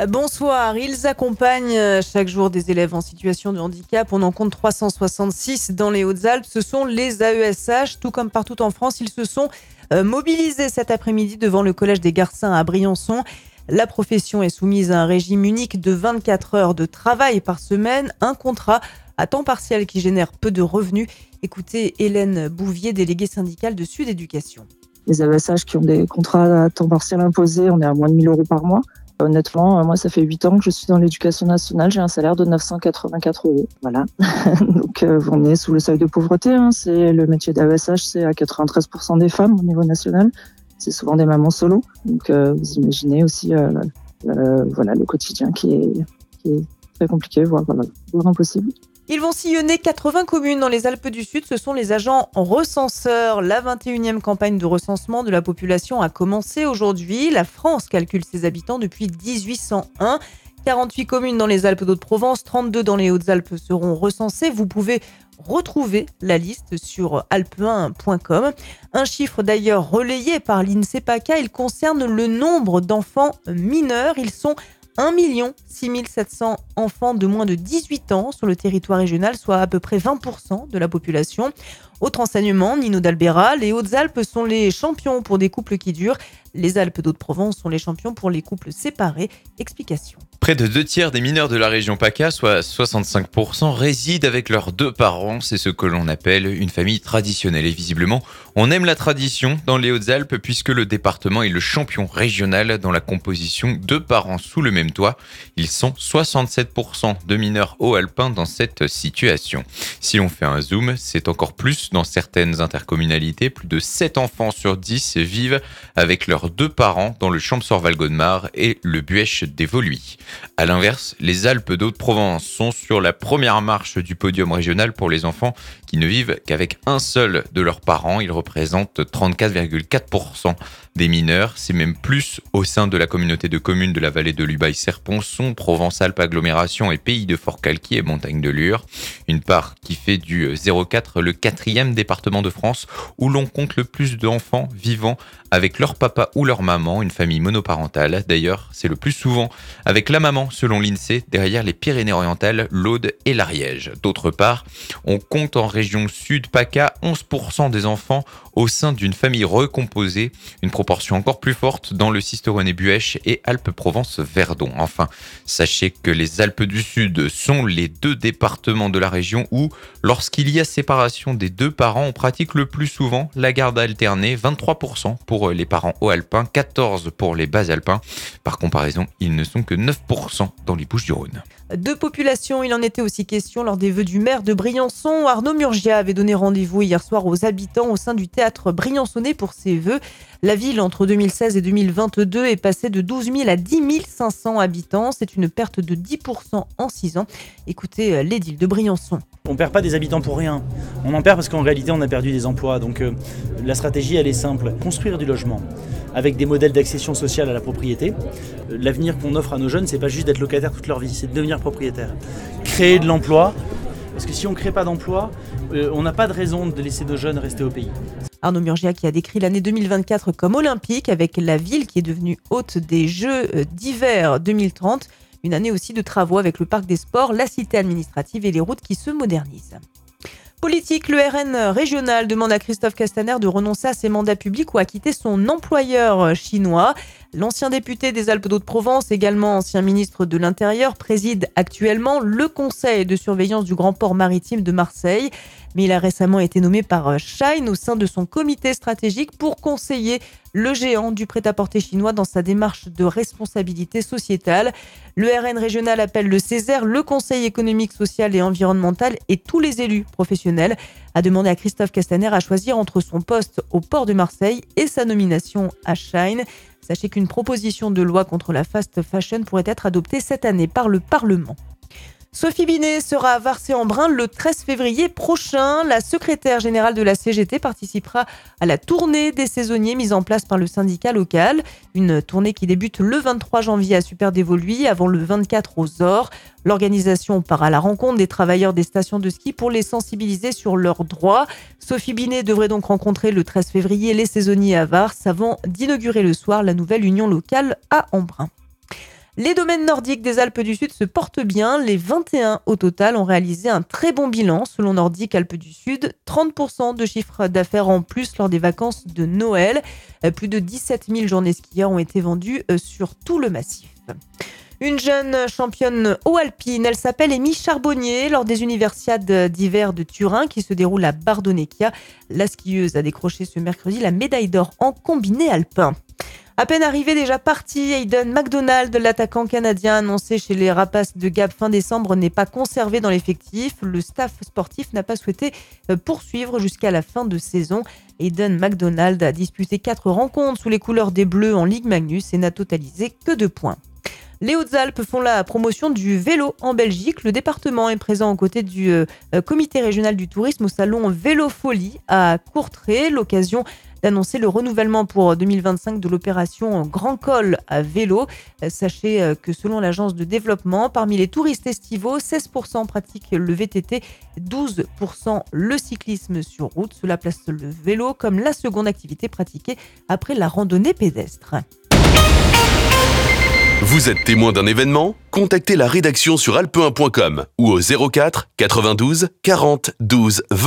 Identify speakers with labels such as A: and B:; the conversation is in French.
A: Bonsoir, ils accompagnent chaque jour des élèves en situation de handicap. On en compte 366 dans les Hautes-Alpes. Ce sont les AESH, tout comme partout en France. Ils se sont mobilisés cet après-midi devant le collège des Garcins à Briançon. La profession est soumise à un régime unique de 24 heures de travail par semaine, un contrat à temps partiel qui génère peu de revenus. Écoutez Hélène Bouvier, déléguée syndicale de Sud Éducation.
B: Les AESH qui ont des contrats à temps partiel imposés, on est à moins de 1 000 € par mois. Honnêtement, moi, ça fait 8 ans que je suis dans l'éducation nationale. J'ai un salaire de 984 €. Voilà. Donc, on est sous le seuil de pauvreté. C'est le métier d'AESH, c'est à 93% des femmes au niveau national. C'est souvent des mamans solo. Donc, vous imaginez aussi le quotidien qui est très compliqué, voire impossible.
A: Ils vont sillonner 80 communes dans les Alpes du Sud. Ce sont les agents recenseurs. La 21e campagne de recensement de la population a commencé aujourd'hui. La France calcule ses habitants depuis 1801. 48 communes dans les Alpes d'Haute-Provence, 32 dans les Hautes-Alpes seront recensées. Vous pouvez retrouver la liste sur alpe1.com. Un chiffre d'ailleurs relayé par l'INSEE PACA. Il concerne le nombre d'enfants mineurs. Ils sont 1 6 700 enfants de moins de 18 ans sur le territoire régional, soit à peu près 20% de la population. Autre enseignement, Nino d'Albera, les Hautes-Alpes sont les champions pour des couples qui durent. Les Alpes d'Haute-Provence sont les champions pour les couples séparés. Explication.
C: Près de 2/3 des mineurs de la région PACA, soit 65%, résident avec leurs 2 parents. C'est ce que l'on appelle une famille traditionnelle. Et visiblement, on aime la tradition dans les Hautes-Alpes puisque le département est le champion régional dans la composition 2 parents sous le même toit. Ils sont 67% de mineurs haut-alpins dans cette situation. Si l'on fait un zoom, c'est encore plus dans certaines intercommunalités. Plus de 7 enfants sur 10 vivent avec leurs 2 parents dans le Champsaur-Val-Godemar et le Buëch d'Évoluy. A l'inverse, les Alpes d'Haute-Provence sont sur la première marche du podium régional pour les enfants qui ne vivent qu'avec un seul de leurs parents. Ils représentent 34,4% des mineurs. C'est même plus au sein de la communauté de communes de la vallée de l'Ubaye-Serponçon, Provence-Alpes-Agglomération et Pays de Forcalquier et Montagne de Lure. Une part qui fait du 0,4 le 4e département de France où l'on compte le plus d'enfants vivant avec leur papa ou leur maman, une famille monoparentale. D'ailleurs, c'est le plus souvent avec la maman, selon l'INSEE, derrière les Pyrénées-Orientales, l'Aude et l'Ariège. D'autre part, on compte en région sud PACA 11% des enfants au sein d'une famille recomposée, une proportion encore plus forte dans le Sisteronnet-Buëch et Alpes-Provence-Verdon. Enfin, sachez que les Alpes du Sud sont les 2 départements de la région où, lorsqu'il y a séparation des 2 parents, on pratique le plus souvent la garde alternée, 23% pour les parents haut-alpins, 14% pour les bas-alpins. Par comparaison, ils ne sont que 9% dans les Bouches-du-Rhône.
A: De population, il en était aussi question lors des vœux du maire de Briançon. Arnaud Murgia avait donné rendez-vous hier soir aux habitants au sein du théâtre briançonnais pour ses vœux. La ville, entre 2016 et 2022, est passée de 12 000 à 10 500 habitants. C'est une perte de 10% en 6 ans. Écoutez l'édile de Briançon.
D: On ne perd pas des habitants pour rien. On en perd parce qu'en réalité, on a perdu des emplois. Donc la stratégie, elle est simple. Construire du logement avec des modèles d'accession sociale à la propriété. L'avenir qu'on offre à nos jeunes, c'est pas juste d'être locataire toute leur vie, c'est de devenir propriétaire. Créer de l'emploi, parce que si on ne crée pas d'emploi, on n'a pas de raison de laisser nos jeunes rester au pays.
A: Arnaud Murgia qui a décrit l'année 2024 comme olympique avec la ville qui est devenue hôte des Jeux d'hiver 2030. Une année aussi de travaux avec le parc des sports, la cité administrative et les routes qui se modernisent. Politique, le RN régional demande à Christophe Castaner de renoncer à ses mandats publics ou à quitter son employeur chinois. L'ancien député des Alpes d'Haute-Provence, également ancien ministre de l'Intérieur, préside actuellement le conseil de surveillance du grand port maritime de Marseille. Mais il a récemment été nommé par Shine au sein de son comité stratégique pour conseiller le géant du prêt-à-porter chinois dans sa démarche de responsabilité sociétale. Le RN régional appelle le Césaire, le Conseil économique, social et environnemental et tous les élus professionnels à demander à Christophe Castaner à choisir entre son poste au port de Marseille et sa nomination à Shine. Sachez qu'une proposition de loi contre la fast fashion pourrait être adoptée cette année par le Parlement. Sophie Binet sera à Varcé-en-Brun le 13 février prochain. La secrétaire générale de la CGT participera à la tournée des saisonniers mise en place par le syndicat local. Une tournée qui débute le 23 janvier à Super-d'Évoluy avant le 24 aux Ors. L'organisation part à la rencontre des travailleurs des stations de ski pour les sensibiliser sur leurs droits. Sophie Binet devrait donc rencontrer le 13 février les saisonniers à Vars avant d'inaugurer le soir la nouvelle union locale à Embrun. Les domaines nordiques des Alpes du Sud se portent bien. Les 21 au total ont réalisé un très bon bilan. Selon Nordique Alpes du Sud, 30% de chiffre d'affaires en plus lors des vacances de Noël. Plus de 17 000 journées skieurs ont été vendues sur tout le massif. Une jeune championne eau alpine, elle s'appelle Amy Charbonnier. Lors des Universiades d'hiver de Turin qui se déroulent à Bardonecchia, la skieuse a décroché ce mercredi la médaille d'or en combiné alpin. À peine arrivé, déjà parti, Hayden McDonald, l'attaquant canadien annoncé chez les Rapaces de Gap fin décembre, n'est pas conservé dans l'effectif. Le staff sportif n'a pas souhaité poursuivre jusqu'à la fin de saison. Hayden McDonald a disputé 4 rencontres sous les couleurs des Bleus en Ligue Magnus et n'a totalisé que 2 points. Les Hautes-Alpes font la promotion du vélo en Belgique. Le département est présent aux côtés du comité régional du tourisme au salon Vélofolie à Courtrai. L'occasion d'annoncer le renouvellement pour 2025 de l'opération Grand Col à vélo. Sachez que selon l'agence de développement, parmi les touristes estivaux, 16% pratiquent le VTT, 12% le cyclisme sur route. Cela place le vélo comme la seconde activité pratiquée après la randonnée pédestre.
E: Vous êtes témoin d'un événement ? Contactez la rédaction sur alpe1.com ou au 04 92 40 12 20.